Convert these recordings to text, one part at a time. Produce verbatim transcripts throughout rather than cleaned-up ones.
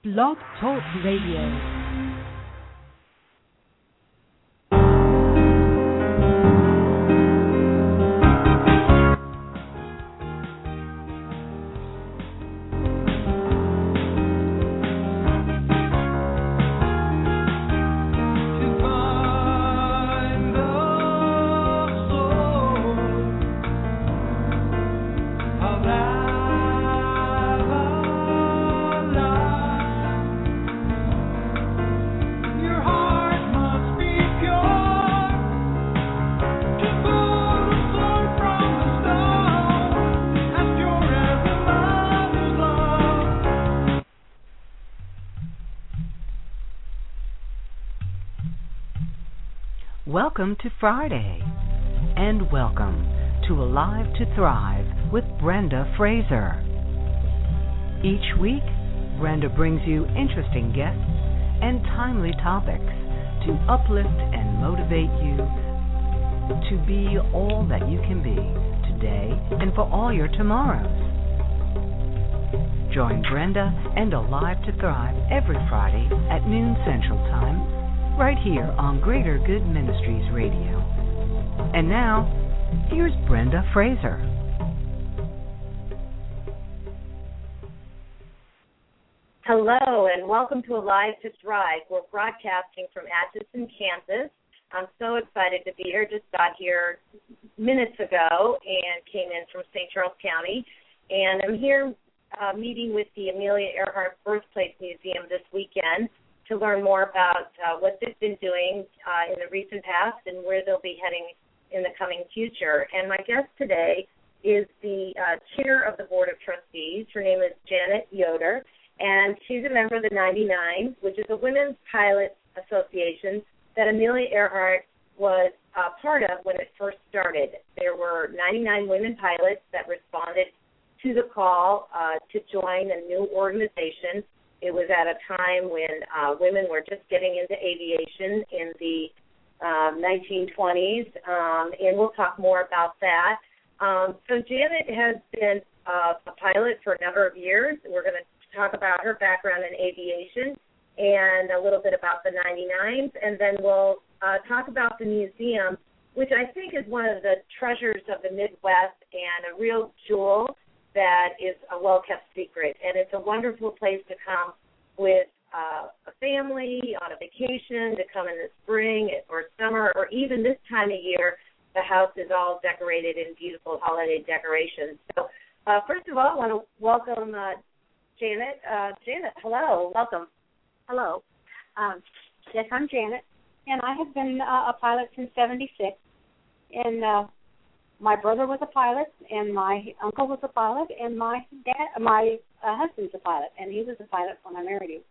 Blog Talk Radio. Welcome to Friday, and welcome to Alive to Thrive with Brenda Fraser. Each week, Brenda brings you interesting guests and timely topics to uplift and motivate you to be all that you can be today and for all your tomorrows. Join Brenda and Alive to Thrive every Friday at noon Central Time, right here on Greater Good Ministries Radio. And now, here's Brenda Fraser. Hello, and welcome to Alive to Thrive. We're broadcasting from Atchison, Kansas. I'm so excited to be here. Just got here minutes ago and came in from Saint Charles County. And I'm here uh, meeting with the Amelia Earhart Birthplace Museum this weekend to learn more about uh, what they've been doing uh, in the recent past and where they'll be heading in the coming future. And my guest today is the uh, chair of the Board of Trustees. Her name is Janet Yoder, and she's a member of the ninety-nine, which is a women's pilot association that Amelia Earhart was uh, part of when it first started. There were ninety-nine women pilots that responded to the call uh, to join a new organization. It was at a time when uh, women were just getting into aviation in the um, nineteen twenties, um, and we'll talk more about that. Um, so Janet has been uh, a pilot for a number of years. We're going to talk about her background in aviation and a little bit about the ninety-nines, and then we'll uh, talk about the museum, which I think is one of the treasures of the Midwest and a real jewel that is a well-kept secret, and it's a wonderful place to come with uh, a family on a vacation, to come in the spring or summer, or even this time of year. The house is all decorated in beautiful holiday decorations. So uh, first of all, I want to welcome uh, Janet. Uh, Janet, hello. Welcome. Hello. Um, yes, I'm Janet, and I have been uh, a pilot since seventy-six, and uh, my brother was a pilot, and my uncle was a pilot, and my dad, my uh, husband's a pilot, and he was a pilot when I married him.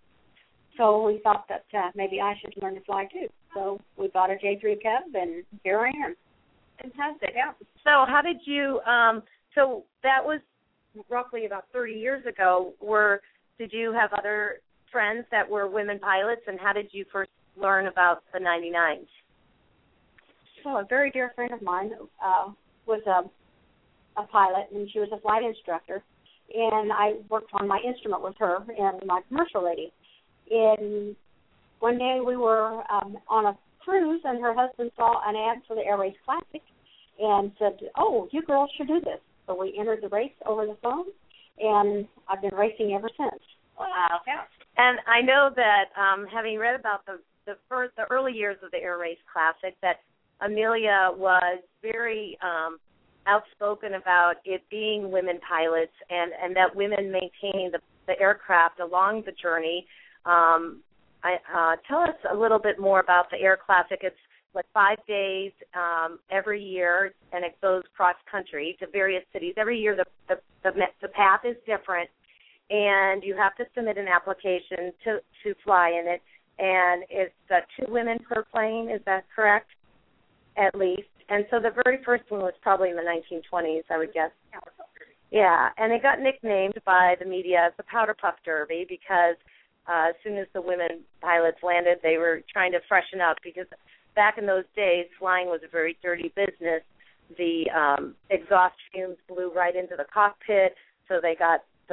So we thought that uh, maybe I should learn to fly too. So we bought a J three Cub, and here I am. Fantastic. Yeah. So how did you? Um, so that was roughly about thirty years ago. Were did you have other friends that were women pilots, and how did you first learn about the ninety-nines? So a very dear friend of mine Uh, was a, a pilot, and she was a flight instructor, and I worked on my instrument with her and my commercial lady. And one day we were um, on a cruise, and her husband saw an ad for the Air Race Classic and said, oh, you girls should do this. So we entered the race over the phone, and I've been racing ever since. Wow. Yeah. And I know that um, having read about the, the, first, the early years of the Air Race Classic, that Amelia was very um, outspoken about it being women pilots and, and that women maintaining the, the aircraft along the journey. Um, I, uh, tell us a little bit more about the Air Classic. It's like five days um, every year, and it goes cross-country to various cities. Every year the, the, the, the path is different, and you have to submit an application to, to fly in it. And it's uh, two women per plane, is that correct? At least. And so the very first one was probably in the nineteen twenties, I would guess. Yeah, and it got nicknamed by the media as the Powder Puff Derby because uh, as soon as the women pilots landed, they were trying to freshen up because back in those days, flying was a very dirty business. The um, exhaust fumes blew right into the cockpit, so they got the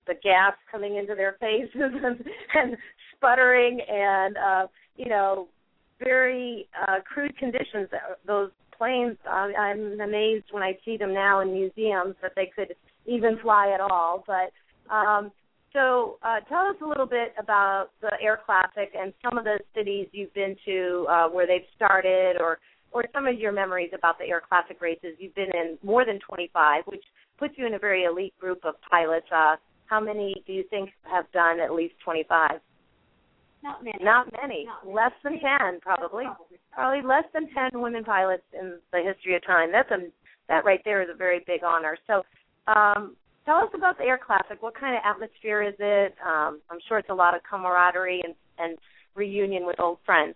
the gas coming into their faces and, and sputtering and, uh, you know, very uh, crude conditions. Those planes, uh, I'm amazed when I see them now in museums that they could even fly at all. But um, so uh, tell us a little bit about the Air Classic and some of the cities you've been to uh, where they've started, or, or some of your memories about the Air Classic races. You've been in more than twenty-five, which puts you in a very elite group of pilots. Uh, how many do you think have done at least twenty-five? Not many. Not many. Not many. Less than ten, probably. Probably less than ten women pilots in the history of time. That's a that right there is a very big honor. So, um, tell us about the Air Classic. What kind of atmosphere is it? Um, I'm sure it's a lot of camaraderie and, and reunion with old friends.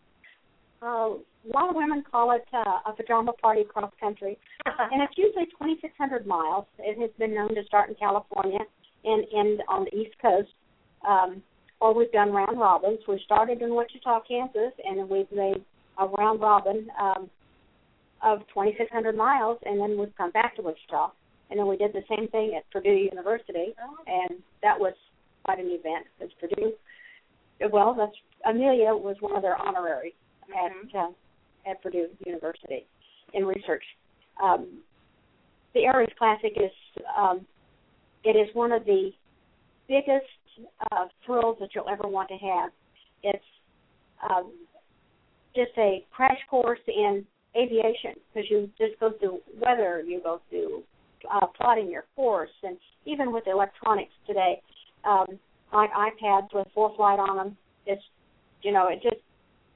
Uh, a lot of women call it uh, a pajama party cross country, and it's usually twenty-six hundred miles. It has been known to start in California and end on the East Coast. Um, or we've done round robins. We started in Wichita, Kansas, and we've made a round robin um, of twenty-six hundred miles, and then we've come back to Wichita. And then we did the same thing at Purdue University, and that was quite an event. Because Purdue, well, that's, Amelia was one of their honoraries at uh, at Purdue University in research. Um, the Air Race Classic is um, it is one of the biggest uh, thrills that you'll ever want to have. It's um, just a crash course in aviation, because you just go through weather, you go through uh, plotting your course, and even with electronics today, um, like iPads with full flight on them, it's, you know, it just,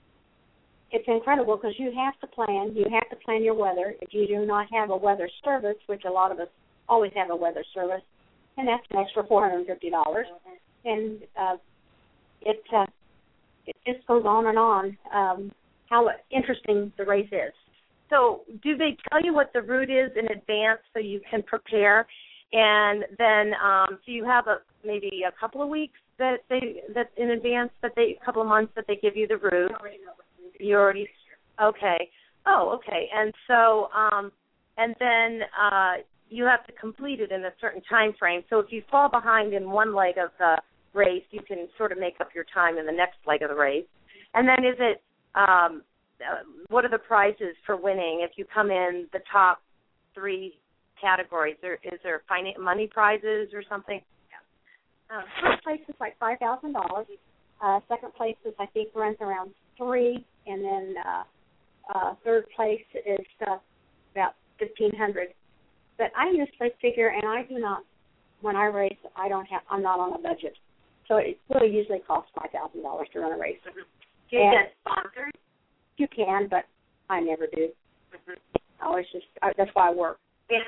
it's incredible because you have to plan, you have to plan your weather. If you do not have a weather service, which a lot of us always have a weather service, and that's an extra four hundred fifty dollars. And uh, it, uh, it just goes on and on, um, how interesting the race is. So do they tell you what the route is in advance so you can prepare? And then um, so you have a maybe a couple of weeks that they that in advance that they a couple of months that they give you the route. You already okay. Oh, okay. And so um, and then uh, you have to complete it in a certain time frame. So if you fall behind in one leg of the race, you can sort of make up your time in the next leg of the race. And then is it um, uh, what are the prizes for winning if you come in the top three categories? There, is there fin- money prizes or something? Uh, first place is like five thousand dollars. Uh, second place is, I think, runs around three, and then uh, uh, third place is uh, about fifteen hundred. But I usually figure, and I do not, when I race, I don't have, I'm not on a budget, so it really usually costs five thousand dollars to run a race. Mm-hmm. Do you and get sponsored? You can, but I never do. Mm-hmm. I always just I, that's why I work. Yeah.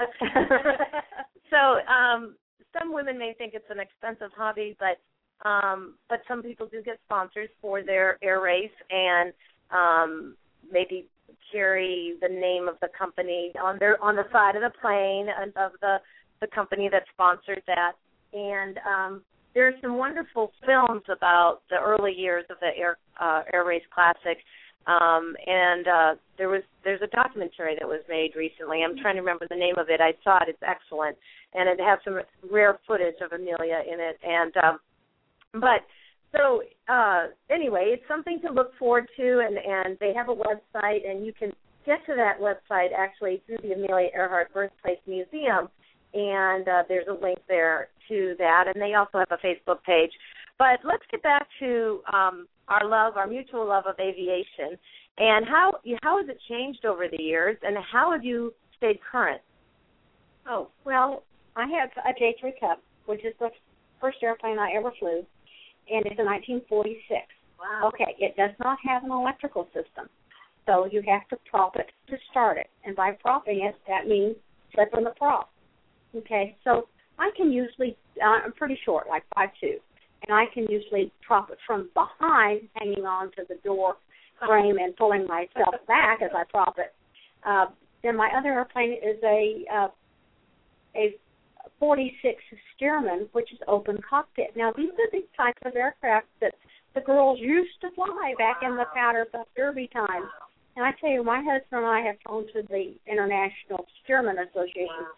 So um, some women may think it's an expensive hobby, but um, but some people do get sponsors for their air race and um, maybe carry the name of the company on their on the side of the plane and of the the company that sponsored that. And um, there are some wonderful films about the early years of the Air uh, Air Race Classic. Um, and uh, there was there's a documentary that was made recently. I'm trying to remember the name of it. I saw it. It's excellent, and it has some rare footage of Amelia in it. And um, but so uh, anyway, it's something to look forward to. And, and they have a website, and you can get to that website actually through the Amelia Earhart Birthplace Museum. And uh, there's a link there to that. And they also have a Facebook page. But let's get back to um, our love, our mutual love of aviation, and how how has it changed over the years, and how have you stayed current? Oh, well, I have a J three Cup, which is the first airplane I ever flew, and it's a nineteen forty-six. Wow. Okay, it does not have an electrical system, so you have to prop it to start it, and by propping it, that means slipping the prop. Okay, so I can usually, uh, I'm pretty short, like five two. And I can usually prop it from behind, hanging on to the door frame and pulling myself back as I prop it. Uh, then my other airplane is a uh, a forty-six Stearman, which is open cockpit. Now, these are the types of aircraft that the girls used to fly back in the powder puff derby times. And I tell you, my husband and I have flown to the International Stearman Association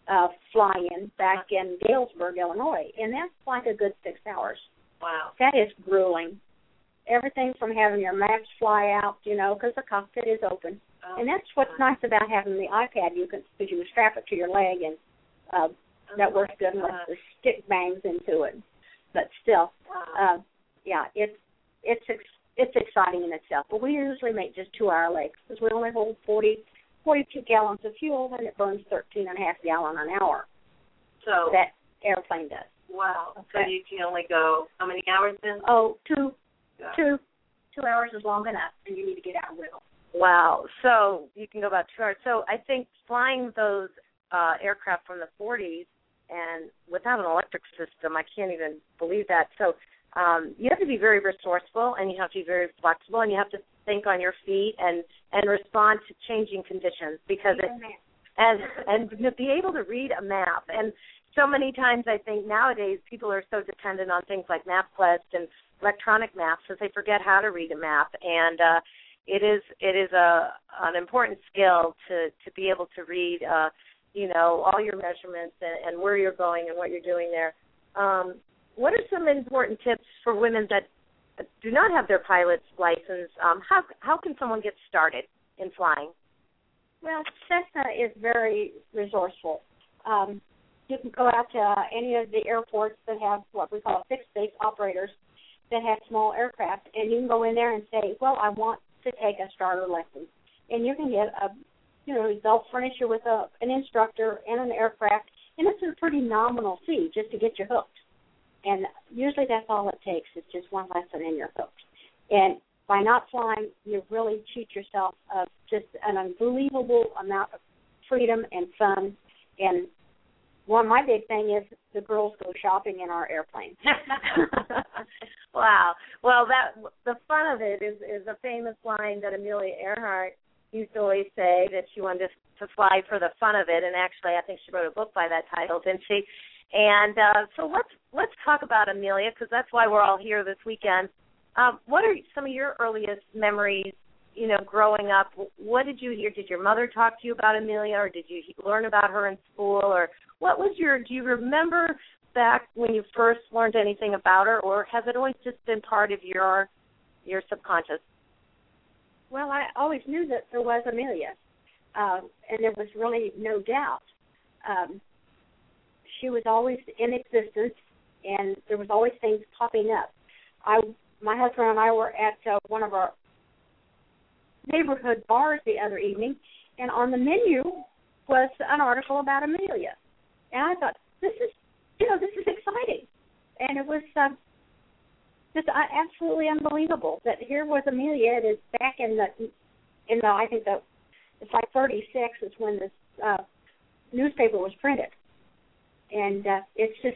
uh, fly-in back in Galesburg, Illinois, and that's like a good six hours. Wow. That is grueling. Everything from having your maps fly out, you know, because the cockpit is open. Oh, and that's what's nice about having the iPad. You can, because you can strap it to your leg, and uh, oh that works good unless the stick bangs into it. But still, wow. uh, yeah, it's it's it's exciting in itself. But we usually make just two-hour legs because we only hold forty, forty-two gallons of fuel, and it burns thirteen and a half gallon an hour. So that airplane does. Wow. Okay. So you can only go how many hours then? Oh, two. Yeah. Two two hours is long enough, and you need to get out and wiggle. Wow. So you can go about two hours. So I think flying those uh, aircraft from the forties and without an electric system, I can't even believe that. So um, you have to be very resourceful, and you have to be very flexible, and you have to think on your feet and, and respond to changing conditions because it, and and to be able to read a map. And so many times I think nowadays people are so dependent on things like MapQuest and electronic maps that they forget how to read a map, and uh, it is it is a an important skill to, to be able to read, uh, you know, all your measurements and, and where you're going and what you're doing there. Um, what are some important tips for women that do not have their pilot's license? Um, how how can someone get started in flying? Well, Cessna is very resourceful. Um, you can go out to uh, any of the airports that have what we call fixed base operators that have small aircraft, and you can go in there and say, well, I want to take a starter lesson. And you can get a, you know, they'll furnish you with a, an instructor and an aircraft, and it's a pretty nominal fee just to get you hooked. And usually that's all it takes is just one lesson and you're hooked. And by not flying, you really cheat yourself of just an unbelievable amount of freedom and fun. And one, my big thing is the girls go shopping in our airplane. Wow. Well, that the fun of it is, is a famous line that Amelia Earhart used to always say, that she wanted to, to fly for the fun of it. And actually, I think she wrote a book by that title, didn't she? And uh, so let's let's talk about Amelia, because that's why we're all here this weekend. Um, what are some of your earliest memories, you know, growing up? What did you hear? Did your mother talk to you about Amelia, or did you learn about her in school? Or what was your, do you remember back when you first learned anything about her, or has it always just been part of your your subconscious? Well, I always knew that there was Amelia, uh, and there was really no doubt. Um, she was always in existence, and there was always things popping up. I, my husband and I were at uh, one of our neighborhood bars the other evening, and on the menu was an article about Amelia. And I thought, this is, you know, this is exciting. And it was uh, just uh, absolutely unbelievable that here was Amelia. It is back in the, in the, I think the, it's like thirty-six is when this uh, newspaper was printed. And uh, it's just,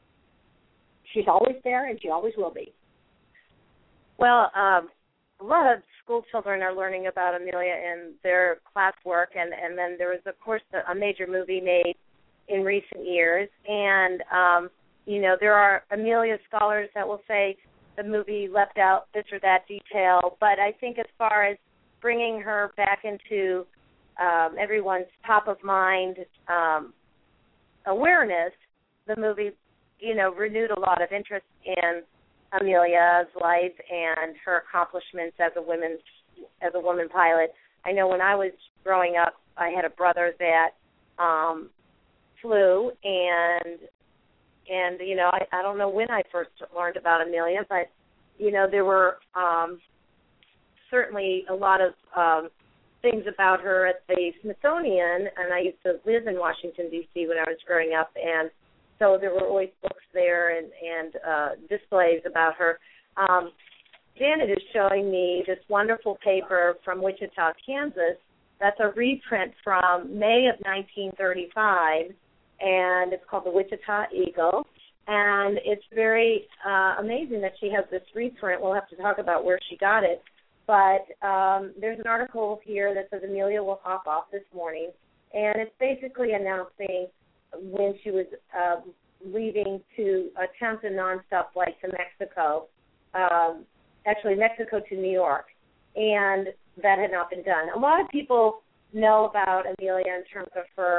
she's always there, and she always will be. Well, um, a lot of school children are learning about Amelia in their classwork, and, and then there was, of course, a, a major movie made in recent years. And, um, you know, there are Amelia scholars that will say the movie left out this or that detail, but I think as far as bringing her back into um, everyone's top-of-mind um awareness, the movie, you know, renewed a lot of interest in Amelia's life and her accomplishments as a woman, as a woman pilot. I know when I was growing up, I had a brother that um, flew, and and you know, I, I don't know when I first learned about Amelia, but you know, there were um, certainly a lot of um, things about her at the Smithsonian, and I used to live in Washington, D C when I was growing up, and so there were always books there and, and uh, displays about her. Um, Janet is showing me this wonderful paper from Wichita, Kansas. That's a reprint from May of nineteen thirty-five, and it's called the Wichita Eagle, and it's very uh, amazing that she has this reprint. We'll have to talk about where she got it. But um, there's an article here that says Amelia will hop off this morning, and it's basically announcing when she was uh, leaving to attempt a nonstop flight to Mexico, um, actually Mexico to New York, and that had not been done. A lot of people know about Amelia in terms of her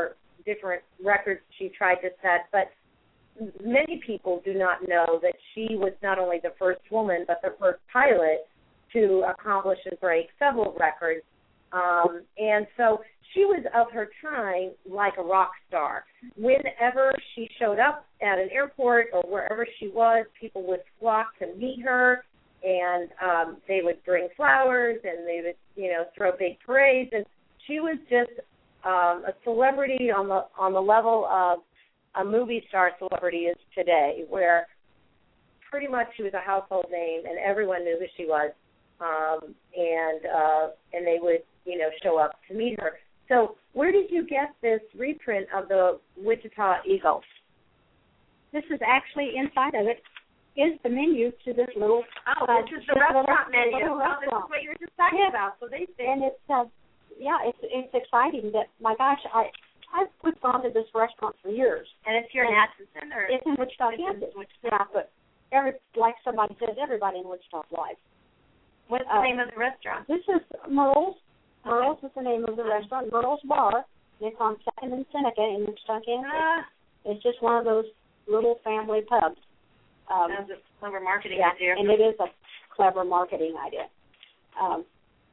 different records she tried to set, but many people do not know that she was not only the first woman, but the first pilot to accomplish and break several records. Um, and so she was of her time like a rock star. Whenever she showed up at an airport or wherever she was, people would flock to meet her, and um, they would bring flowers, and they would, you know, throw big parades. And she was just um, a celebrity on the on the level of a movie star celebrity is today, where pretty much she was a household name, and everyone knew who she was, um, and uh, and they would, you know, show up to meet her. So where did you get this reprint of the Wichita Eagle? This is actually inside of it is the menu to this little. Oh, uh, this is the restaurant menu. Little Oh, this is what you were just talking yeah. about. So they say. And it's, uh, yeah, it's it's exciting that, my gosh, I, I've we've gone to this restaurant for years. And it's here in Atchison? Or? It's in Wichita, Kansas. Yeah, but every, like somebody says, everybody in Wichita's live. What's the uh, name of the restaurant? This is Merle's. Merle's is the name of the restaurant. Merle's Bar. It's on second and Seneca in Wichita, Kansas. Uh, it's just one of those little family pubs. Um, That's a clever marketing yeah, idea. And it is a clever marketing idea. Um,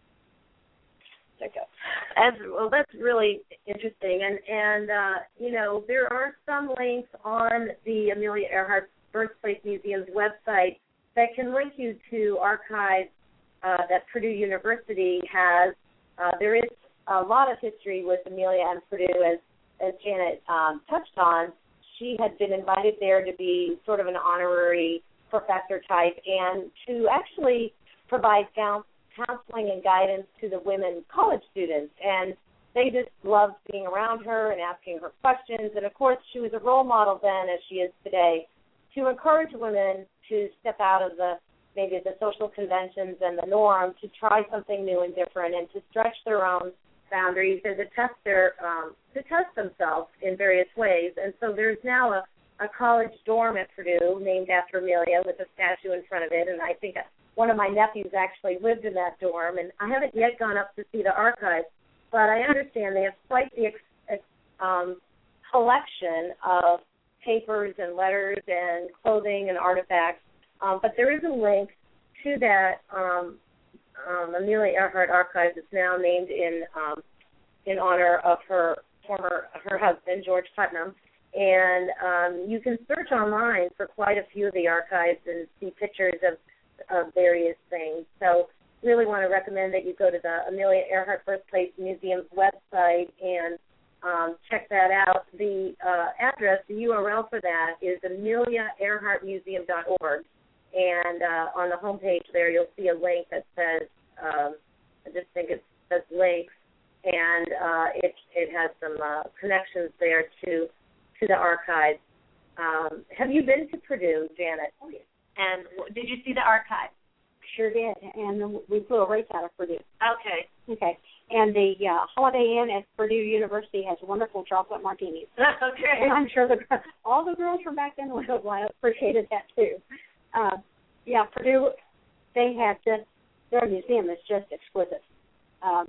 As, well, that's really interesting. And, and uh, you know, there are some links on the Amelia Earhart Birthplace Museum's website that can link you to archives uh, that Purdue University has. Uh, there is a lot of history with Amelia and Purdue, as, as Janet um, touched on. She had been invited there to be sort of an honorary professor type and to actually provide counseling and guidance to the women college students. And they just loved being around her and asking her questions. And, of course, she was a role model then, as she is today, to encourage women to step out of the maybe the social conventions and the norm, to try something new and different and to stretch their own boundaries and to test their um, to test themselves in various ways. And so there's now a, a college dorm at Purdue named after Amelia with a statue in front of it, and I think one of my nephews actually lived in that dorm, and I haven't yet gone up to see the archives, but I understand they have quite the ex, ex, um, collection of papers and letters and clothing and artifacts. Um, but there is a link to that um, um, Amelia Earhart Archives. It's now named in um, in honor of her former her husband, George Putnam. And um, you can search online for quite a few of the archives and see pictures of, of various things. So really want to recommend that you go to the Amelia Earhart Birthplace Museum's website and um, check that out. The uh, address, the U R L for that is amelia earhart museum dot org. And uh, on the homepage there, you'll see a link that says, um, I just think it says links, and uh, it it has some uh, connections there to to the archives. Um, have you been to Purdue, Janet? Oh, yes. And did you see the archive? Sure did, and we flew a race out of Purdue. Okay. Okay. And the uh, Holiday Inn at Purdue University has wonderful chocolate martinis. Okay. And I'm sure the all the girls from back then would have appreciated that too. Uh, yeah, Purdue, they have just, their museum is just exquisite. Um,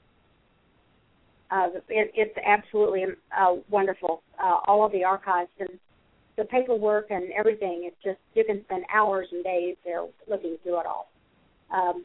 uh, it, it's absolutely uh, wonderful. Uh, all of the archives and the paperwork and everything, it's just, you can spend hours and days there looking through it all. Um,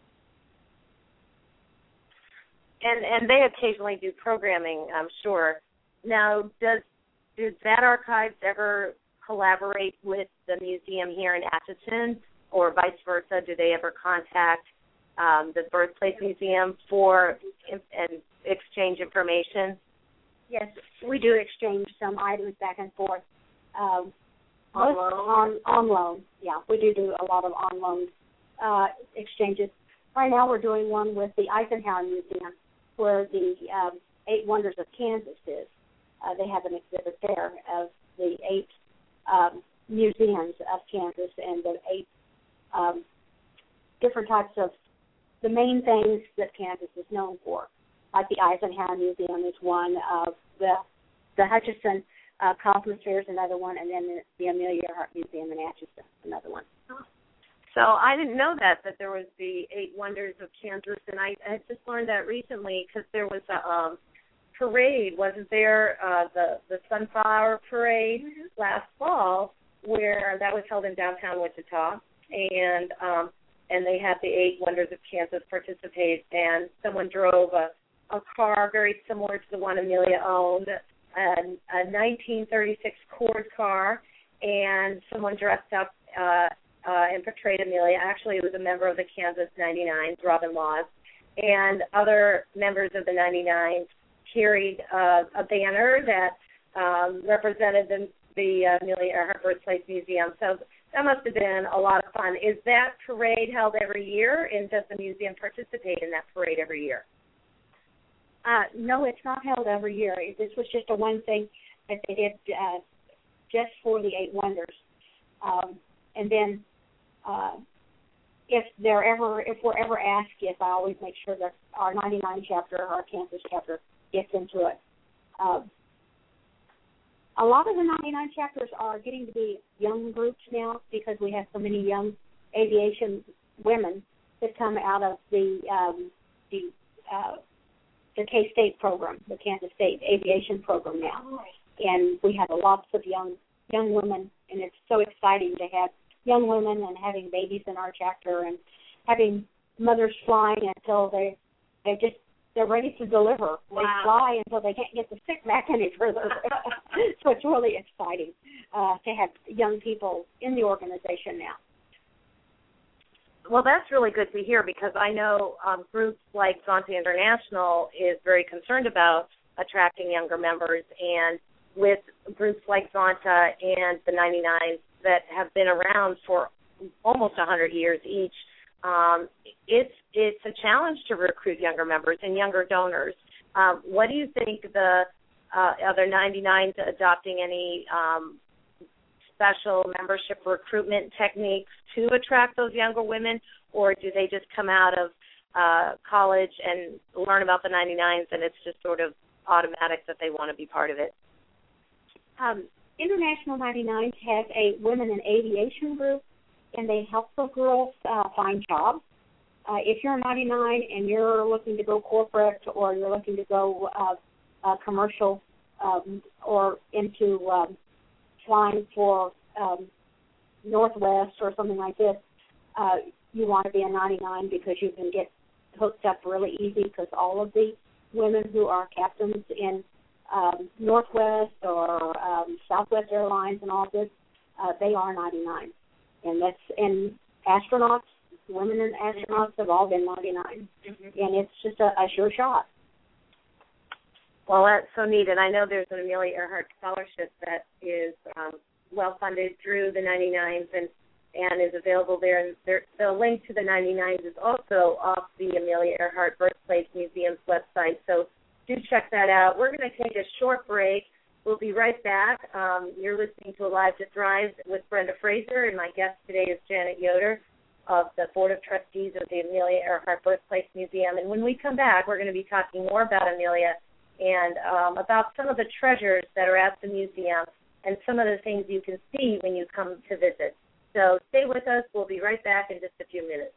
and and they occasionally do programming, I'm sure. Now, does does that archives ever collaborate with the museum here in Atchison, or vice versa? Do they ever contact um, the Birthplace Museum for and exchange information? Yes, we do exchange some items back and forth. Um, on loan? On, on loan, yeah. We do do a lot of on loan uh, exchanges. Right now we're doing one with the Eisenhower Museum, where the um, Eight Wonders of Kansas is. Uh, they have an exhibit there of the eight um, museums of Kansas and the eight um, different types of the main things that Kansas is known for. Like the Eisenhower Museum is one of the the Hutchinson uh, Cosmosphere is another one, and then the, the Amelia Earhart Museum in Atchison, another one. So I didn't know that, that there was the Eight Wonders of Kansas, and I, I just learned that recently because there was a um, parade, wasn't there, uh, the, the Sunflower Parade mm-hmm. last fall, where that was held in downtown Wichita, and um, and they had the Eight Wonders of Kansas participate, and someone drove a, a car very similar to the one Amelia owned, a, a nineteen thirty-six Cord car, and someone dressed up uh, uh, and portrayed Amelia. Actually, it was a member of the Kansas ninety-nines, Robin Laws, and other members of the ninety-nines carried uh, a banner that um, represented the, the uh, Amelia Earhart Birthplace Museum. So that must have been a lot of fun. Is that parade held every year, and does the museum participate in that parade every year? Uh, no, it's not held every year. This was just a one thing that they did uh, just for the Eight Wonders. Um, and then uh, if they're ever, if we're ever asked, yes, I always make sure that our ninety-nine chapter, our Kansas chapter, gets into it. Uh, a lot of the ninety-nine chapters are getting to be young groups now because we have so many young aviation women that come out of the um, the uh, the K-State program, the Kansas State Aviation program now. And we have lots of young young women, and it's so exciting to have young women and having babies in our chapter and having mothers flying until they they just they're ready to deliver. Wow. They fly until they can't get the stick back any further. So it's really exciting uh, to have young people in the organization now. Well, that's really good to hear because I know um, groups like Zonta International is very concerned about attracting younger members, and with groups like Zonta and the ninety-nines that have been around for almost one hundred years each, um, it's it's a challenge to recruit younger members and younger donors. Um, what do you think the uh, other ninety-nines adopting any um, special membership recruitment techniques to attract those younger women, or do they just come out of uh, college and learn about the ninety-nines and it's just sort of automatic that they want to be part of it? Um, International ninety-nines has a women in aviation group, and they help the girls uh, find jobs. Uh, if you're a ninety-nine and you're looking to go corporate or you're looking to go uh, uh, commercial um, or into um, flying for um, Northwest or something like this, uh, you want to be a ninety-nine because you can get hooked up really easy because all of the women who are captains in um, Northwest or um, Southwest Airlines and all this, uh, they are ninety-nine. And that's and astronauts, women and astronauts have all been ninety-nine. Mm-hmm. And it's just a, a sure shot. Well, that's so neat. And I know there's an Amelia Earhart Scholarship that is um, well-funded through the ninety-nines and, and is available there. And there, the link to the ninety-nines is also off the Amelia Earhart Birthplace Museum's website. So do check that out. We're going to take a short break. We'll be right back. Um, you're listening to Alive to Thrive with Brenda Fraser, and my guest today is Janet Yoder of the Board of Trustees of the Amelia Earhart Birthplace Museum. And when we come back, we're going to be talking more about Amelia and um, about some of the treasures that are at the museum and some of the things you can see when you come to visit. So stay with us. We'll be right back in just a few minutes.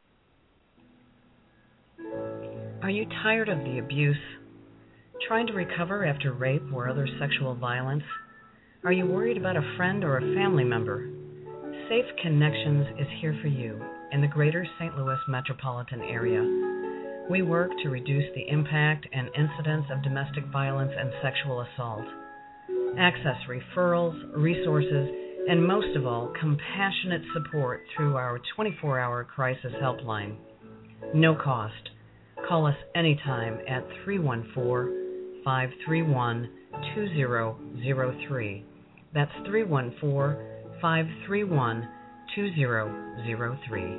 Are you tired of the abuse? Trying to recover after rape or other sexual violence? Are you worried about a friend or a family member? Safe Connections is here for you in the greater Saint Louis metropolitan area. We work to reduce the impact and incidence of domestic violence and sexual assault. Access referrals, resources, and most of all, compassionate support through our twenty-four hour crisis helpline. No cost. Call us anytime at three one four, five three one, two zero zero three. That's three one four, five three one, two zero zero three.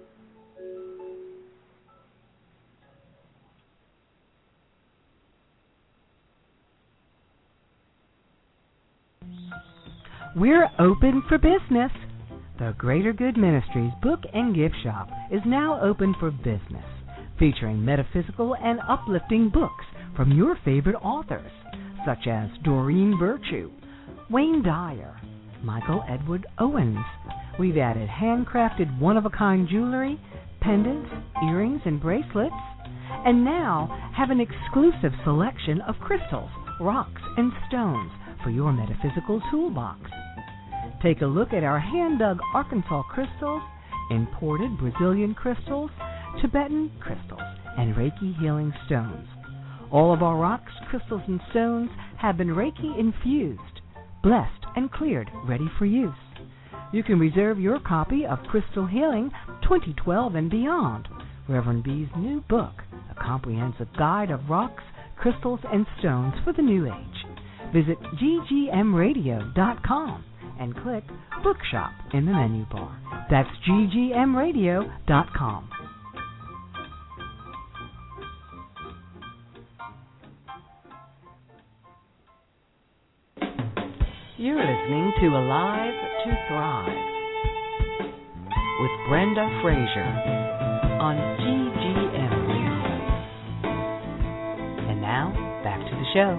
We're open for business. The Greater Good Ministries Book and Gift Shop is now open for business, featuring metaphysical and uplifting books from your favorite authors, such as Doreen Virtue, Wayne Dyer, Michael Edward Owens. We've added handcrafted one-of-a-kind jewelry, pendants, earrings, and bracelets, and now have an exclusive selection of crystals, rocks, and stones for your metaphysical toolbox. Take a look at our hand-dug Arkansas crystals, imported Brazilian crystals, Tibetan crystals, and Reiki healing stones. All of our rocks, crystals, and stones have been Reiki infused, blessed, and cleared, ready for use. You can reserve your copy of Crystal Healing twenty twelve and Beyond, Reverend B's new book, a comprehensive guide of rocks, crystals, and stones for the new age. Visit g g m radio dot com and click Bookshop in the menu bar. That's g g m radio dot com. You're listening to Alive to Thrive with Brenda Frazier on G G M Radio. And now, back to the show.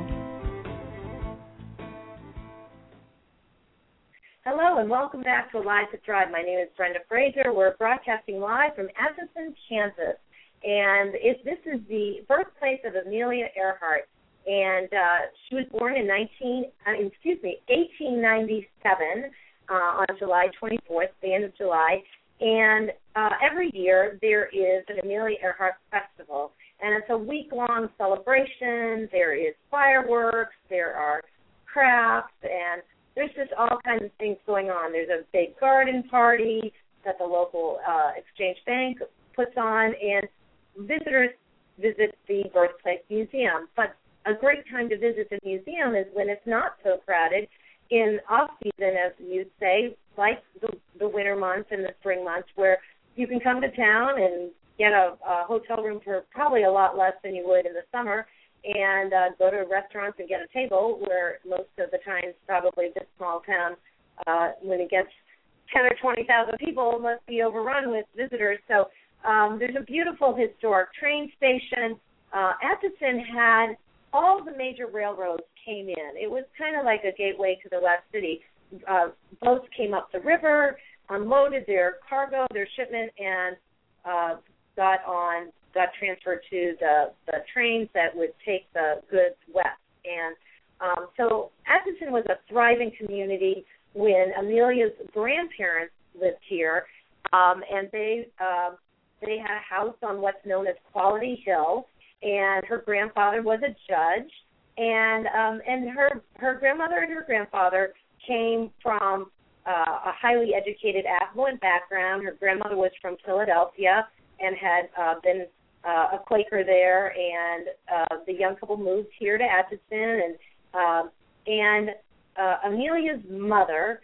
Hello and welcome back to Alive to Thrive. My name is Brenda Frazier. We're broadcasting live from Atchison, Kansas. And it, this is the birthplace of Amelia Earhart. And uh, she was born in nineteen, uh, excuse me, eighteen ninety-seven uh, on July twenty-fourth, the end of July. And uh, every year there is an Amelia Earhart Festival, and it's a week-long celebration. There is fireworks, there are crafts, and there's just all kinds of things going on. There's a big garden party that the local uh, Exchange Bank puts on, and visitors visit the Birthplace Museum. But a great time to visit the museum is when it's not so crowded in off-season, as you'd say, like the, the winter months and the spring months, where you can come to town and get a, a hotel room for probably a lot less than you would in the summer, and uh, go to restaurants and get a table, where most of the times probably this small town, uh, when it gets ten or twenty thousand people, must be overrun with visitors. So um, there's a beautiful historic train station. Uh, Atchison had all the major railroads came in. It was kind of like a gateway to the West City. Uh, boats came up the river, unloaded their cargo, their shipment, and uh, got on, got transferred to the, the trains that would take the goods west. And um, so Atchison was a thriving community when Amelia's grandparents lived here, um, and they uh, they had a house on what's known as Quality Hill. And her grandfather was a judge, and um, and her her grandmother and her grandfather came from uh, a highly educated, affluent background. Her grandmother was from Philadelphia and had uh, been uh, a Quaker there, and uh, the young couple moved here to Atchison, and uh, and uh, Amelia's mother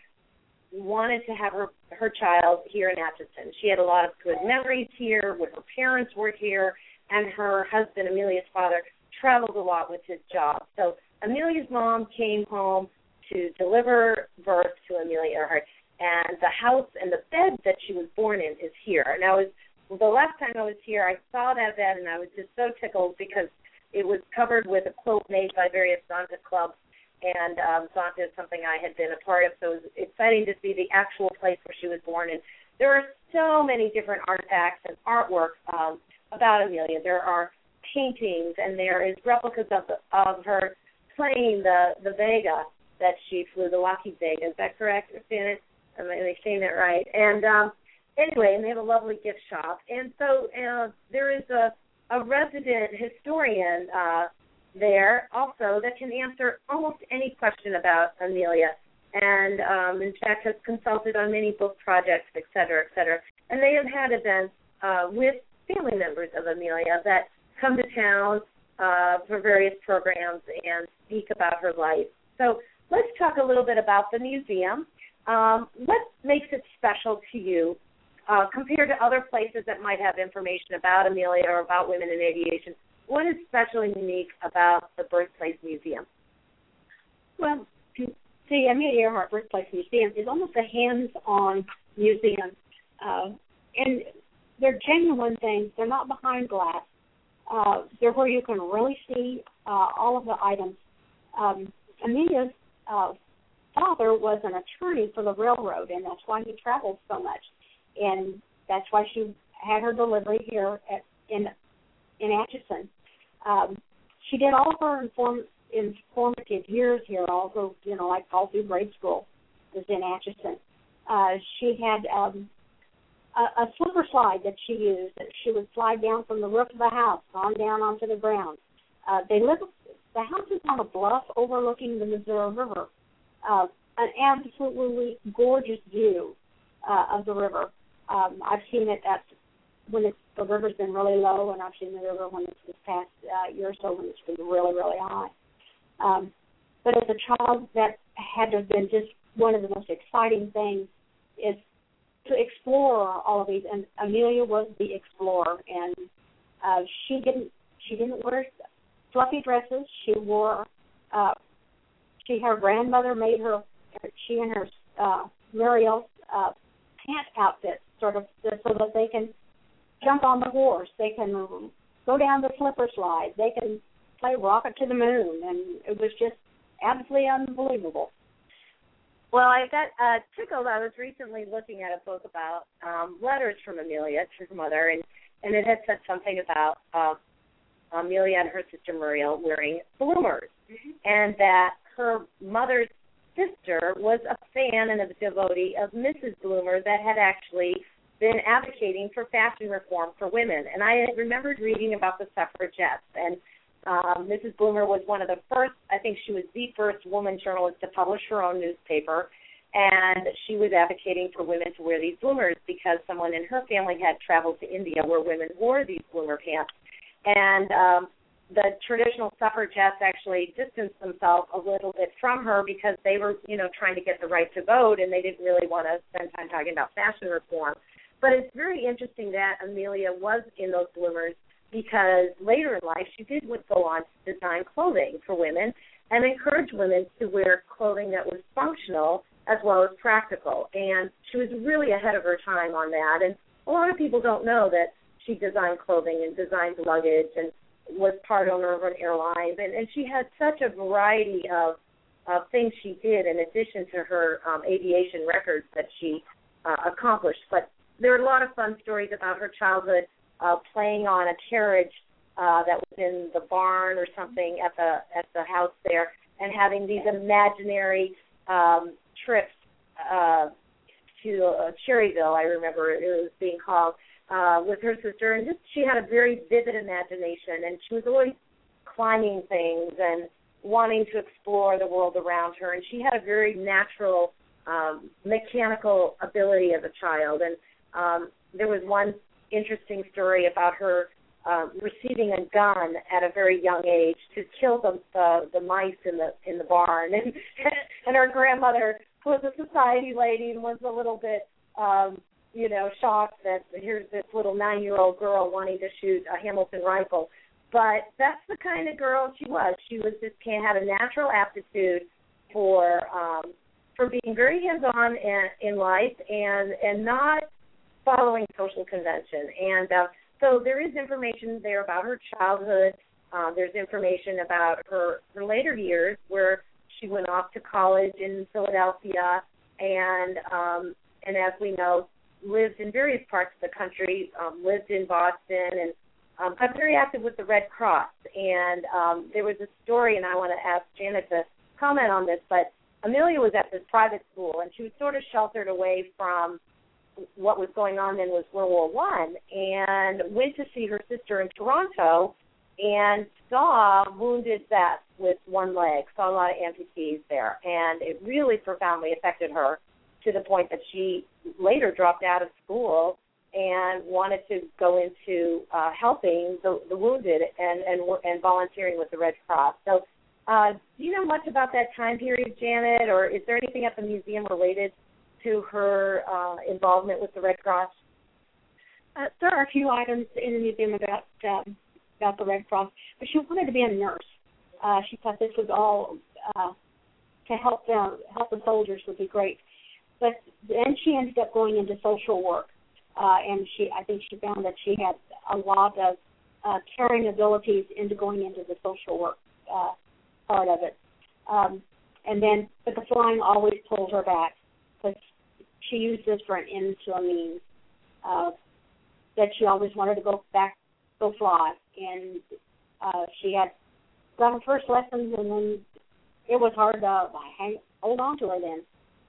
wanted to have her her child here in Atchison. She had a lot of good memories here when her parents were here. And her husband, Amelia's father, traveled a lot with his job. So Amelia's mom came home to deliver birth to Amelia Earhart, and the house and the bed that she was born in is here. And I was, the last time I was here, I saw that bed, and I was just so tickled because it was covered with a quilt made by various Zonta clubs, and um, Zonta is something I had been a part of, so it was exciting to see the actual place where she was born. And there are so many different artifacts and artwork um, about Amelia. There are paintings, and there is replicas of the, of her plane, the the Vega that she flew, the Lockheed Vega. Is that correct, Janet? Am I saying that right? And um, anyway, and they have a lovely gift shop. And so uh, there is a, a resident historian uh, there also that can answer almost any question about Amelia, and um, in fact has consulted on many book projects, et cetera, et cetera. And they have had events uh, with family members of Amelia that come to town uh, for various programs and speak about her life. So let's talk a little bit about the museum. Um, what makes it special to you uh, compared to other places that might have information about Amelia or about women in aviation? What is special and unique about the Birthplace Museum? Well, the Amelia Earhart Birthplace Museum is almost a hands-on museum, uh, and they're genuine things. They're not behind glass. Uh, they're where you can really see uh, all of the items. Um, Amelia's uh, father was an attorney for the railroad, and that's why he traveled so much. And that's why she had her delivery here at, in in Atchison. Um, she did all of her inform, informative years here, also, you know, like all through grade school, was in Atchison. Uh, she had um, a, a slipper slide that she used. That she would slide down from the roof of the house on down onto the ground. Uh, they live. The house is on a bluff overlooking the Missouri River. Uh, an absolutely gorgeous view uh, of the river. Um, I've seen it at when it's, the river's been really low, and I've seen the river when it's this past uh, year or so when it's been really, really high. Um, but as a child, that had to have been just one of the most exciting things is to explore all of these. And Amelia was the explorer, and uh, she didn't she didn't wear fluffy dresses. She wore uh, she her grandmother made her she and her uh, Muriel uh, pant outfits, sort of so that they can jump on the horse, they can go down the slipper slide, they can play rocket to the moon, and it was just absolutely unbelievable. Well, I got uh, tickled. I was recently looking at a book about um, letters from Amelia to her mother, and, and it had said something about uh, Amelia and her sister Muriel wearing bloomers, mm-hmm. and that her mother's sister was a fan and a devotee of Missus Bloomer that had actually been advocating for fashion reform for women. And I remembered reading about the suffragettes, and um, Missus Bloomer was one of the first, I think she was the first woman journalist to publish her own newspaper, and she was advocating for women to wear these bloomers because someone in her family had traveled to India where women wore these bloomer pants. And um, the traditional suffragettes actually distanced themselves a little bit from her because they were, you know, trying to get the right to vote, and they didn't really want to spend time talking about fashion reform. But it's very interesting that Amelia was in those bloomers because later in life she did go on to design clothing for women and encourage women to wear clothing that was functional as well as practical. And she was really ahead of her time on that. And a lot of people don't know that she designed clothing and designed luggage and was part owner of an airline. And, and she had such a variety of, of things she did in addition to her um, aviation records that she uh, accomplished. But there are a lot of fun stories about her childhood uh, playing on a carriage uh, that was in the barn or something at the at the house there, and having these imaginary um, trips uh, to uh, Cherryville, I remember it was being called, uh, with her sister. And just she had a very vivid imagination, and she was always climbing things and wanting to explore the world around her. And she had a very natural um, mechanical ability as a child. And Um, there was one interesting story about her uh, receiving a gun at a very young age to kill the the, the mice in the in the barn, and and her grandmother was a society lady and was a little bit um, you know shocked that here's this little nine-year-old girl wanting to shoot a Hamilton rifle, but that's the kind of girl she was. She was just had a natural aptitude for um, for being very hands-on in, in life and and not following social convention. And uh, so there is information there about her childhood. Uh, there's information about her, her later years where she went off to college in Philadelphia and, um, and as we know, lived in various parts of the country, um, lived in Boston, and um, got very active with the Red Cross. And um, there was a story, and I want to ask Janet to comment on this, but Amelia was at this private school, and she was sort of sheltered away from what was going on then was World War One, and went to see her sister in Toronto and saw wounded vets with one leg, saw a lot of amputees there, and it really profoundly affected her to the point that she later dropped out of school and wanted to go into uh, helping the, the wounded and, and and volunteering with the Red Cross. So uh, do you know much about that time period, Janet, or is there anything at the museum related to her uh, involvement with the Red Cross? Uh, there are a few items in the museum about um, about the Red Cross, but she wanted to be a nurse. Uh, she thought this was all uh, to help them, help the soldiers would be great. But then she ended up going into social work, uh, and she I think she found that she had a lot of uh, caring abilities into going into the social work uh, part of it. Um, and then, but the flying always pulled her back, because she used this for an end to a means, uh, that she always wanted to go back go fly. And uh, she had got her first lessons, and then it was hard to hang, hold on to her then.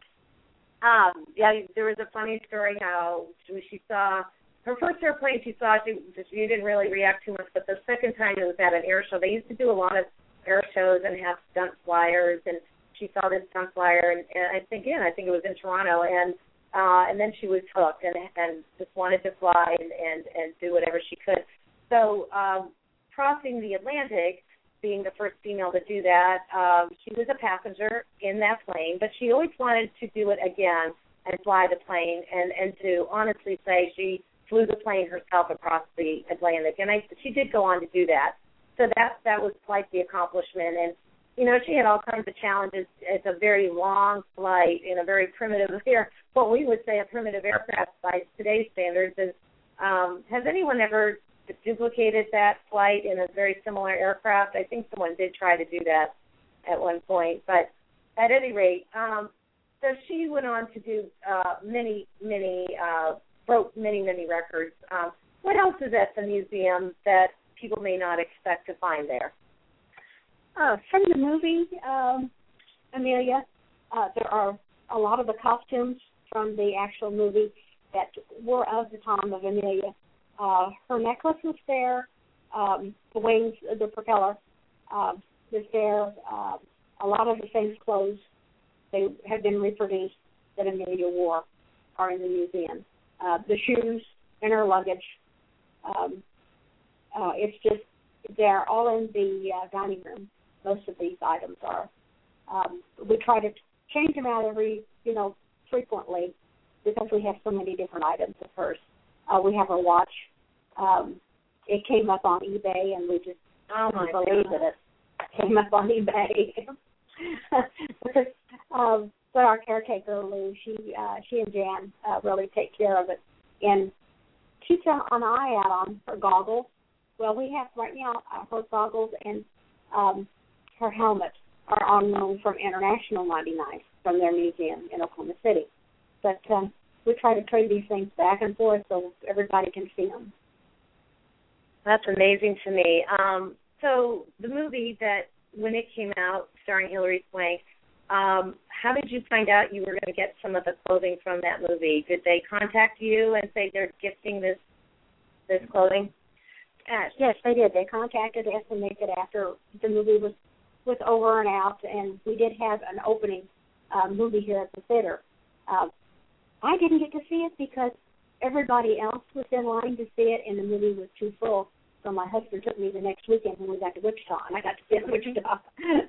Um, yeah, there was a funny story how she, she saw her first airplane she saw, she, she didn't really react too much, but the second time it was at an air show. They used to do a lot of air shows and have stunt flyers, and she saw this stunt flyer, and, and I think, again, I think it was in Toronto, and uh, and then she was hooked and and just wanted to fly and, and, and do whatever she could. So um, crossing the Atlantic, being the first female to do that, um, she was a passenger in that plane, but she always wanted to do it again and fly the plane, and, and to honestly say she flew the plane herself across the Atlantic, and I, she did go on to do that. So that that was quite the accomplishment, and you know, she had all kinds of challenges. It's a very long flight in a very primitive air, what we would say a primitive aircraft by today's standards. Is um, has anyone ever duplicated that flight in a very similar aircraft? I think someone did try to do that at one point, but at any rate, um, so she went on to do uh, many, many, uh, broke many, many records. Um, what else is at the museum that people may not expect to find there? Uh, from the movie, um, Amelia, uh, there are a lot of the costumes from the actual movie that were of the time of Amelia. Uh, her necklace was there, um, the wings, the propeller uh, was there. Uh, a lot of the same clothes, they have been reproduced that Amelia wore are in the museum. Uh, the shoes and her luggage, um, uh, it's just, they're all in the uh, dining room. Most of these items are. Um, we try to change them out every, you know, frequently because we have so many different items of hers. Uh, we have her watch. Um, it came up on eBay, and we just oh my couldn't believe that it came up on eBay. because, um, but our caretaker, Lou, she uh, she and Jan uh, really take care of it and keeps an eye out on her goggles. Well, we have right now uh, her goggles and um, her helmet are on loan from International ninety-nine from their museum in Oklahoma City. But um, we try to trade these things back and forth so everybody can see them. That's amazing to me. Um, so the movie that, when it came out, starring Hilary Swank, um, how did you find out you were going to get some of the clothing from that movie? Did they contact you and say they're gifting this this clothing? Uh, yes, they did. They contacted us, and they said after the movie was, was over and out, and we did have an opening uh, movie here at the theater. Uh, I didn't get to see it because everybody else was in line to see it, and the movie was too full. So my husband took me the next weekend when we got to Wichita, and I got to see it in Wichita.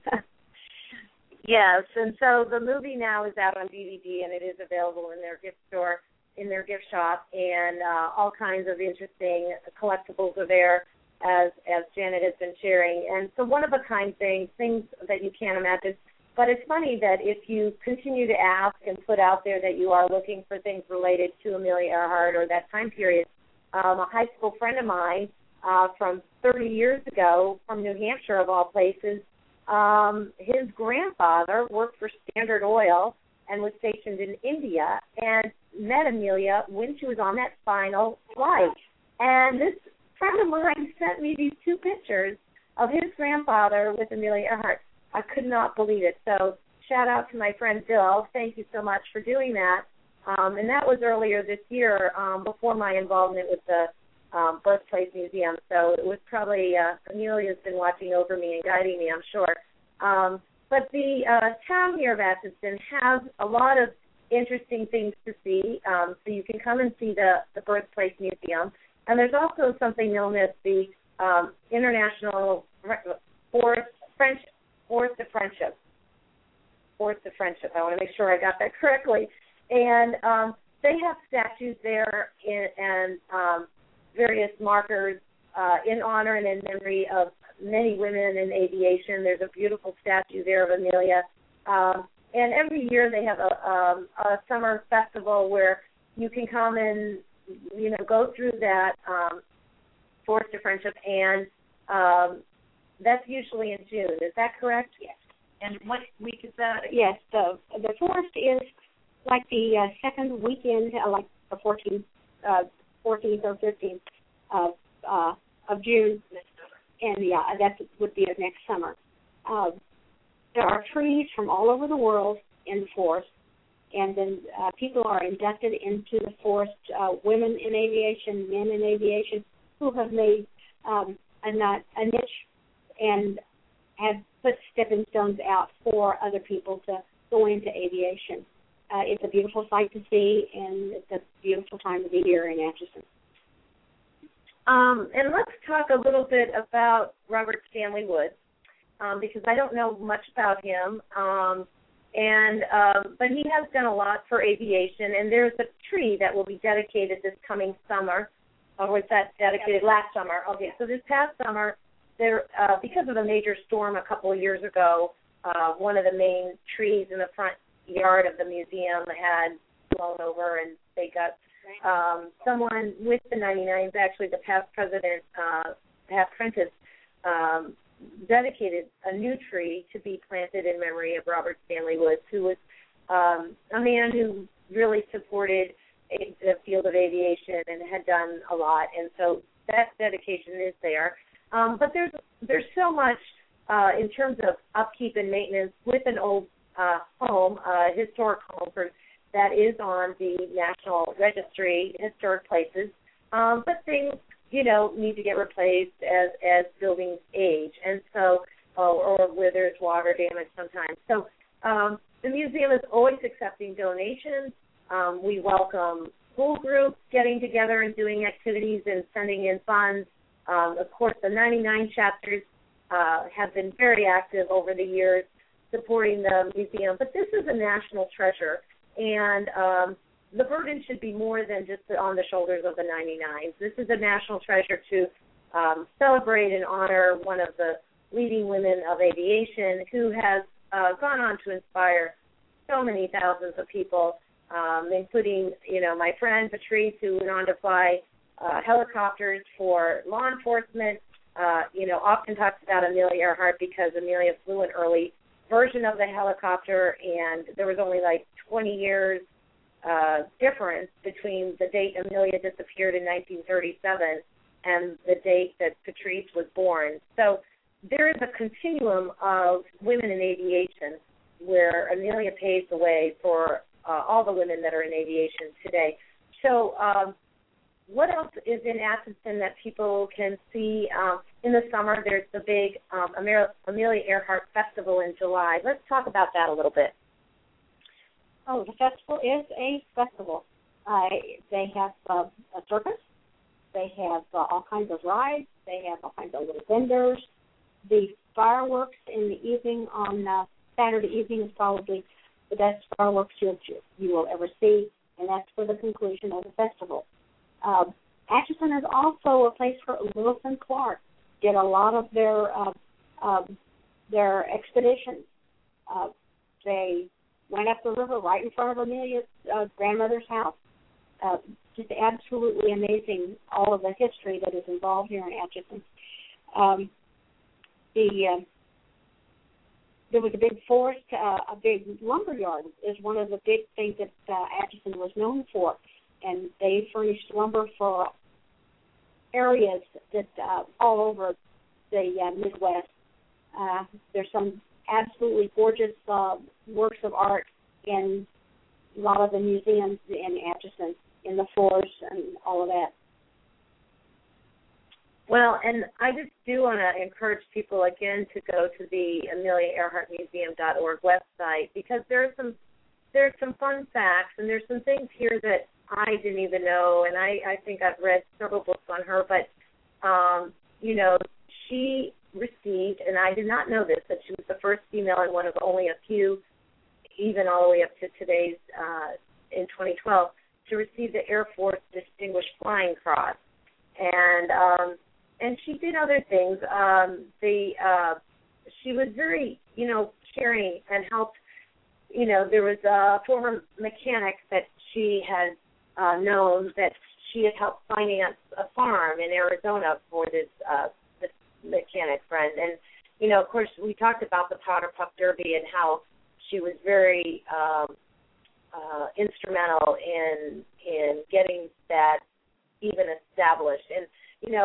Yes, and so the movie now is out on D V D, and it is available in their gift store, in their gift shop, and uh, all kinds of interesting collectibles are there, as as Janet has been sharing. And so one-of-a-kind things, things that you can't imagine. But it's funny that if you continue to ask and put out there that you are looking for things related to Amelia Earhart or that time period, um, a high school friend of mine uh, from thirty years ago from New Hampshire, of all places, um, his grandfather worked for Standard Oil and was stationed in India and met Amelia when she was on that final flight. And this friend of mine sent me these two pictures of his grandfather with Amelia Earhart. I could not believe it. So shout out to my friend Bill. Thank you so much for doing that. Um, and that was earlier this year, um, before my involvement with the um, Birthplace Museum. So it was probably, uh, Amelia's been watching over me and guiding me, I'm sure. Um, but the uh, town here of Atchison has a lot of interesting things to see. Um, so you can come and see the, the Birthplace Museum. And there's also something known as the um, International Forest French Forest of Friendship. Forest of Friendship. I want to make sure I got that correctly. And um, they have statues there in, and um, various markers uh, in honor and in memory of many women in aviation. There's a beautiful statue there of Amelia. Um, and every year they have a, um, a summer festival where you can come and, you know, go through that um, Forest of Friendship, and um, that's usually in June. Is that correct? Yes. And what week is that? Yes, the the forest is like the uh, second weekend, uh, like the fourteenth, uh, fourteenth or fifteenth of uh, of June, and yeah, that would be of next summer. Uh, there are trees from all over the world in the forest, and then uh, people are inducted into the forest, uh, women in aviation, men in aviation, who have made um, a, not, a niche and have put stepping stones out for other people to go into aviation. Uh, it's a beautiful sight to see, and it's a beautiful time to be here in Atchison. Um, and let's talk a little bit about Robert Stanley Woods, um, because I don't know much about him. Um, and um, but he has done a lot for aviation, and there's a tree that will be dedicated this coming summer. Or was that dedicated last summer? Okay, so this past summer, there uh, because of a major storm a couple of years ago, uh, one of the main trees in the front yard of the museum had blown over, and they got um, someone with the ninety-nines, actually the past president, uh, Pat Prentice, um, dedicated a new tree to be planted in memory of Robert Stanley Woods, who was um, a man who really supported a, the field of aviation and had done a lot, and so that dedication is there. Um, but there's there's so much uh, in terms of upkeep and maintenance with an old uh, home, uh, historic home for, that is on the National Registry, Historic Places. Um, but things, you know, need to get replaced as, as buildings age, and so or, or where there's water damage sometimes. So um, the museum is always accepting donations. Um, we welcome school groups getting together and doing activities and sending in funds. Um, of course, the ninety-nine chapters uh, have been very active over the years supporting the museum, but this is a national treasure, and um, the burden should be more than just on the shoulders of the ninety-nines. This is a national treasure to um, celebrate and honor one of the leading women of aviation who has uh, gone on to inspire so many thousands of people, um, including, you know, my friend Patrice, who went on to fly uh, helicopters for law enforcement. Uh, you know, often talks about Amelia Earhart because Amelia flew an early version of the helicopter, and there was only like twenty years uh, difference between the date Amelia disappeared in nineteen thirty-seven and the date that Patrice was born. So there is a continuum of women in aviation where Amelia paves the way for uh, all the women that are in aviation today. So um, what else is in Atchison that people can see? Um, in the summer, there's the big um, Amelia Earhart Festival in July. Let's talk about that a little bit. Oh, the festival is a festival. Uh, they have uh, a circus. They have uh, all kinds of rides. They have all kinds of little vendors. The fireworks in the evening on uh, Saturday evening is probably the best fireworks you, you will ever see, and that's for the conclusion of the festival. Uh, Atchison is also a place where Lewis and Clark did a lot of their uh, um, their expeditions. Uh, they went up the river right in front of Amelia's uh, grandmother's house. Uh, just absolutely amazing, all of the history that is involved here in Atchison. Um, the uh, there was a big forest, uh, a big lumber yard is one of the big things that uh, Atchison was known for. And they furnished lumber for areas that uh, all over the uh, Midwest. Uh, there's some absolutely gorgeous uh, works of art in a lot of the museums in Atchison, in the forests and all of that. Well, and I just do want to encourage people, again, to go to the Amelia Earhart Museum dot org website, because there are some there's some fun facts, and there's some things here that I didn't even know, and I, I think I've read several books on her, but, um, you know, she received, and I did not know this, that she was the first female and one of only a few, even all the way up to today's, uh, in twenty twelve, to receive the Air Force Distinguished Flying Cross. And um, and she did other things. Um, the uh, she was very, you know, caring and helped. You know, there was a former mechanic that she had uh, known that she had helped finance a farm in Arizona for this, uh, this mechanic friend. And, you know, of course, we talked about the Powder Puff Derby and how she was very um, uh, instrumental in in getting that even established. And, you know,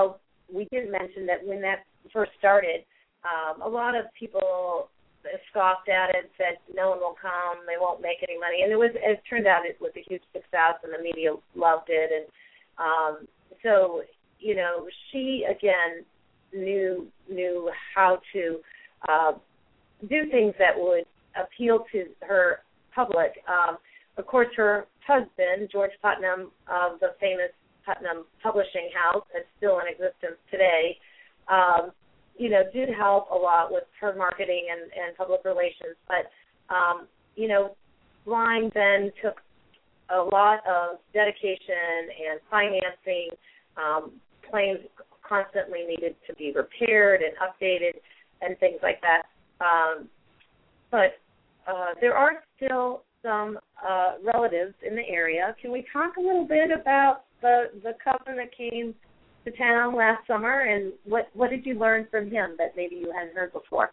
we didn't mention that when that first started, um, a lot of people scoffed at it, said no one will come, they won't make any money, and it was. It turned out it was a huge success, and the media loved it, and um, so you know, she again knew knew how to uh, do things that would appeal to her public. Um, of course, her husband, George Putnam, of the famous Putnam Publishing House, that's still in existence today, um, you know, did help a lot with her marketing and, and public relations. But, um, you know, Lyme then took a lot of dedication and financing. Um, planes constantly needed to be repaired and updated and things like that. Um, but uh, there are still some uh, relatives in the area. Can we talk a little bit about the, the cousin that came to town last summer, and what, what did you learn from him that maybe you hadn't heard before?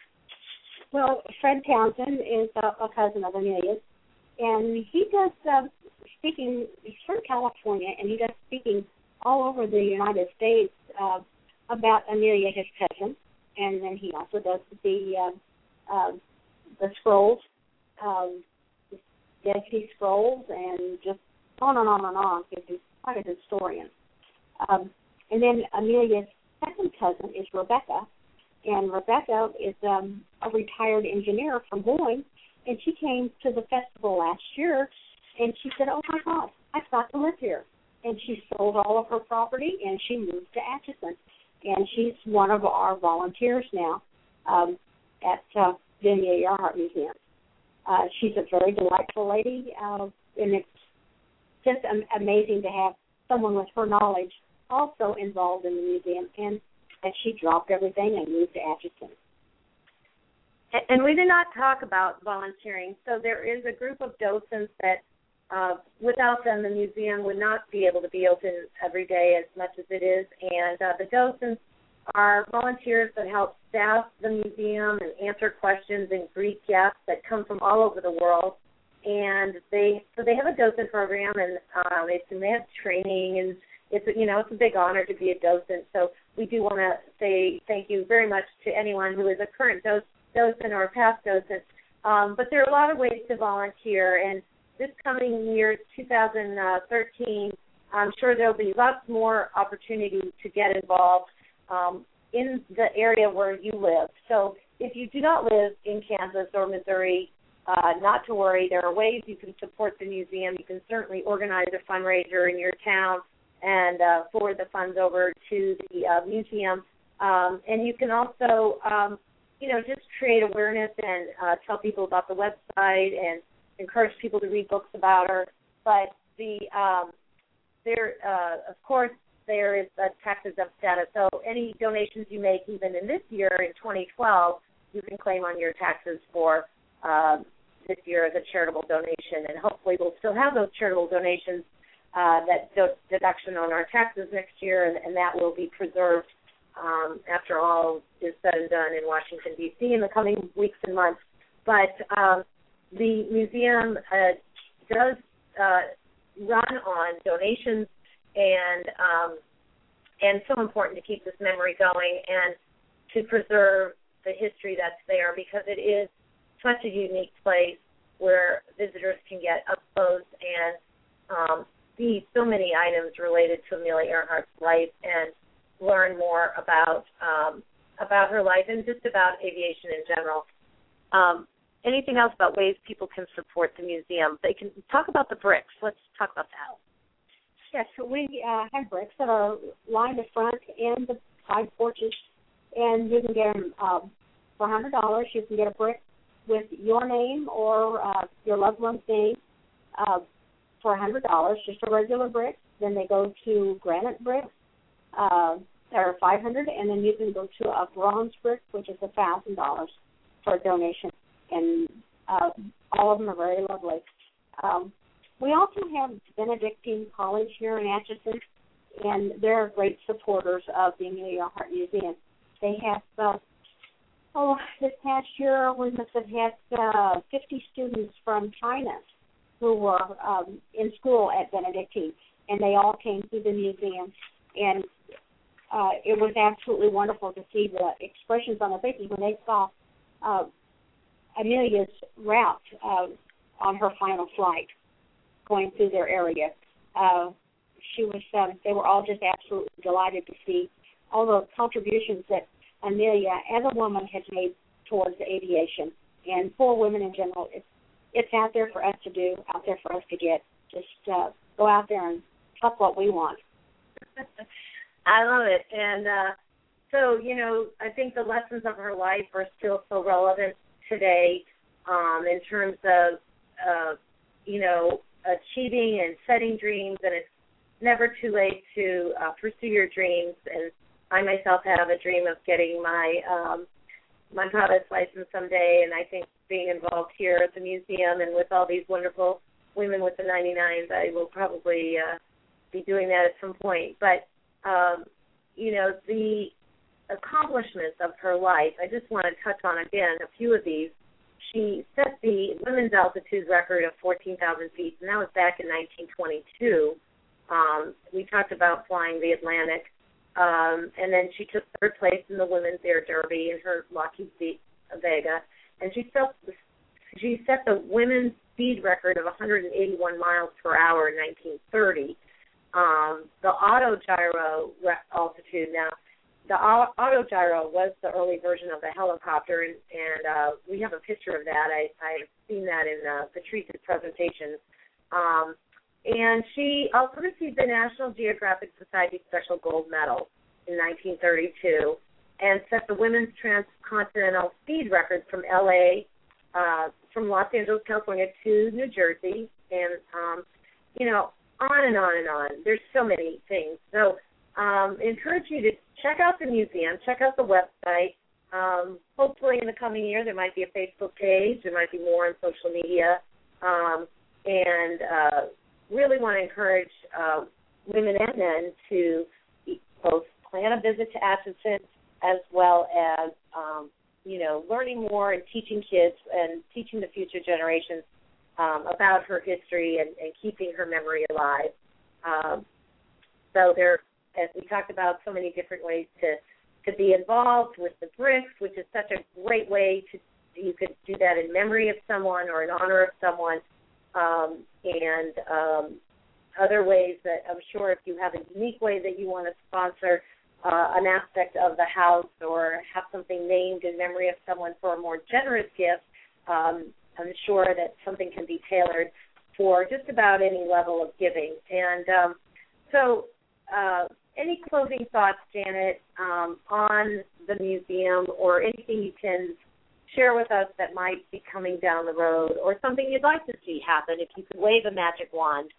Well, Fred Townsend is a, a cousin of Amelia's, and he does uh, speaking, he's from California, and he does speaking all over the United States uh, about Amelia, his cousin, and then he also does the uh, uh, the scrolls, um, Dead Sea Scrolls, and just on and on and on. He's quite a historian. Um, and then Amelia's second cousin is Rebecca, and Rebecca is um, a retired engineer from Boeing, and she came to the festival last year, and she said, oh, my God, I've got to live here. And she sold all of her property, and she moved to Atchison. And she's one of our volunteers now um, at uh, the Amelia Earhart Museum. Uh, she's a very delightful lady, uh, and it's just um, amazing to have someone with her knowledge also involved in the museum, and that she dropped everything and moved to Atchison. And we did not talk about volunteering. So there is a group of docents that, uh, without them, the museum would not be able to be open every day as much as it is. And uh, the docents are volunteers that help staff the museum and answer questions and greet guests that come from all over the world. And they so they have a docent program, and uh, they, and they have training, and it's you know it's a big honor to be a docent. So we do want to say thank you very much to anyone who is a current docent. docent or a past docent, um, but there are a lot of ways to volunteer, and this coming year, two thousand thirteen, I'm sure there'll be lots more opportunity to get involved um, in the area where you live. So if you do not live in Kansas or Missouri, uh, not to worry, there are ways you can support the museum. You can certainly organize a fundraiser in your town and uh, forward the funds over to the uh, museum, um, and you can also um, you know, just create awareness and uh, tell people about the website and encourage people to read books about her. But the um, there, uh, of course, there is a tax-exempt status. So any donations you make, even in this year, in twenty twelve, you can claim on your taxes for uh, this year as a charitable donation. And hopefully we'll still have those charitable donations, uh, that do- deduction on our taxes next year, and, and that will be preserved Um, after all is said and done in Washington, D C in the coming weeks and months. But um, the museum uh, does uh, run on donations, and um, and so important to keep this memory going and to preserve the history that's there, because it is such a unique place where visitors can get up close and um, see so many items related to Amelia Earhart's life and learn more about um, about her life and just about aviation in general. Um, anything else about ways people can support the museum? They can talk about the bricks. Let's talk about that. Yes, so we uh, have bricks that are lined the front and the side porches, and you can get them um, for one hundred dollars. You can get a brick with your name or uh, your loved one's name uh, for one hundred dollars, just a regular brick. Then they go to granite bricks. Uh, that are five hundred dollars, and then you can go to a bronze brick, which is one thousand dollars for a donation, and uh, all of them are very lovely. Um, we also have Benedictine College here in Atchison, and they're great supporters of the Amelia Earhart Museum. They have, uh, oh, this past year we must have had uh, fifty students from China who were um, in school at Benedictine, and they all came to the museum. And uh, it was absolutely wonderful to see the expressions on their faces when they saw uh, Amelia's route uh, on her final flight going through their area. Uh, she was, um, they were all just absolutely delighted to see all the contributions that Amelia, as a woman, has made towards aviation. And for women in general, it's, it's out there for us to do, out there for us to get. Just uh, go out there and pluck what we want. I love it. And uh, so, you know, I think the lessons of her life are still so relevant today um, in terms of, uh, you know, achieving and setting dreams. And it's never too late to uh, pursue your dreams. And I myself have a dream of getting my um, my pilot's license someday, and I think being involved here at the museum and with all these wonderful women with the ninety-nines, I will probably uh, be doing that at some point. But, um, you know, the accomplishments of her life, I just want to touch on, again, a few of these. She set the women's altitude record of fourteen thousand feet, and that was back in nineteen twenty-two. Um, we talked about flying the Atlantic. Um, and then she took third place in the Women's Air Derby in her Lockheed Vega. And she set, she set the women's speed record of one hundred eighty-one miles per hour in nineteen thirty. Um, the autogyro altitude, now, the autogyro was the early version of the helicopter, and, and uh, we have a picture of that. I, I've seen that in uh, Patrice's presentations. Um, And she also received the National Geographic Society Special Gold Medal in nineteen thirty-two and set the women's transcontinental speed record from L A, uh, from Los Angeles, California to New Jersey, and, um, you know, on and on and on. There's so many things. So um, I encourage you to check out the museum, check out the website. Um, hopefully in the coming year there might be a Facebook page. There might be more on social media. Um, and uh, really want to encourage uh, women and men to both plan a visit to Atchison as well as, um, you know, learning more and teaching kids and teaching the future generations um, about her history and, and keeping her memory alive. Um, so there, as we talked about, so many different ways to, to be involved with the bricks, which is such a great way to, you could do that in memory of someone or in honor of someone. Um, and um, other ways that I'm sure if you have a unique way that you want to sponsor uh, an aspect of the house or have something named in memory of someone for a more generous gift, um, I'm sure that something can be tailored for just about any level of giving. And um, so uh, any closing thoughts, Janet, um, on the museum or anything you can share with us that might be coming down the road or something you'd like to see happen if you could wave a magic wand?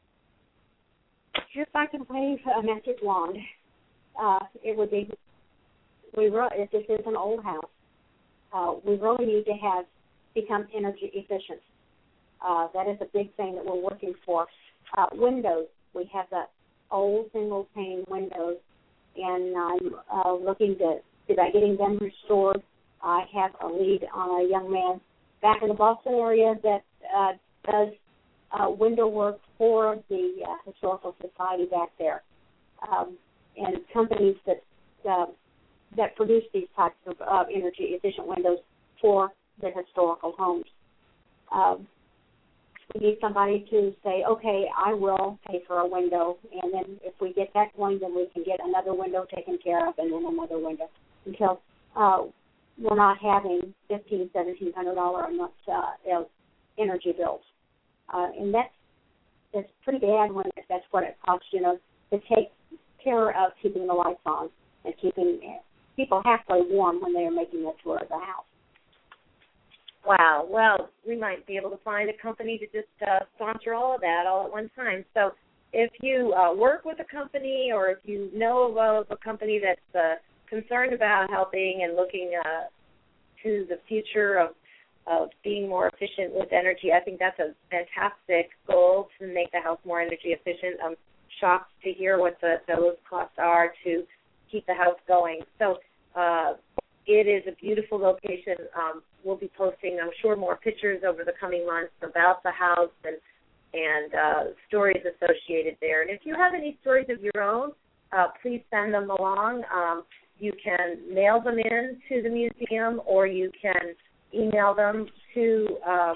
If I could wave a magic wand, uh, it would be, we re- if this is an old house, uh, we really need to have become energy efficient. Uh, that is a big thing that we're working for. Uh, windows, we have the old single pane windows, and I'm uh, looking to see about getting them restored. I have a lead on a young man back in the Boston area that uh, does uh, window work for the uh, Historical Society back there, um, and companies that uh, that produce these types of uh, energy-efficient windows for the historical homes. Um, we need somebody to say, okay, I will pay for a window, and then if we get that going, then we can get another window taken care of, and then another window until uh, we're not having fifteen, seventeen hundred dollar a month uh, energy bills, uh, and that's that's pretty bad when that's what it costs, you know, to take care of keeping the lights on and keeping people halfway warm when they are making a tour of the house. Wow. Well, we might be able to find a company to just uh, sponsor all of that all at one time. So if you uh, work with a company or if you know of a company that's uh, concerned about helping and looking uh, to the future of, of being more efficient with energy, I think that's a fantastic goal to make the house more energy efficient. I'm shocked to hear what the, those costs are to keep the house going. So uh, it is a beautiful location. Um, we'll be posting, I'm sure, more pictures over the coming months about the house and and uh, stories associated there. And if you have any stories of your own uh, please send them along. Um, you can mail them in to the museum, or you can email them to um,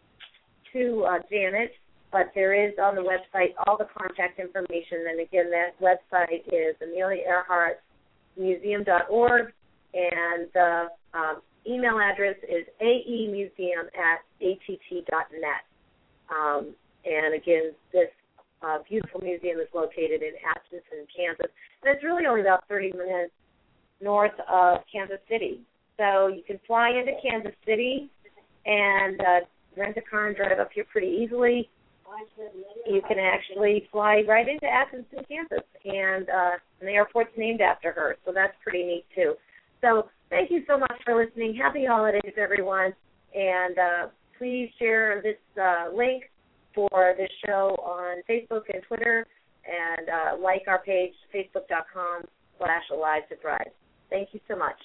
to uh, Janet. But there is on the website all the contact information. And again, that website is Amelia Earhart Museum dot org, and the um, email address is aemuseum at a t t dot net. Um, and again, this uh, beautiful museum is located in Atchison, Kansas. And it's really only about thirty minutes north of Kansas City. So you can fly into Kansas City and uh, rent a car and drive up here pretty easily. You can actually fly right into Atchison, Kansas, and, uh, and the airport's named after her, so that's pretty neat, too. So thank you so much for listening. Happy holidays, everyone, and uh, please share this uh, link for this show on Facebook and Twitter, and uh, like our page, facebook.com slash Alive to Thrive. Thank you so much.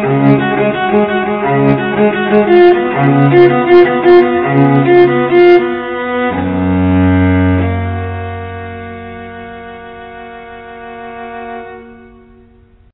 Thank you.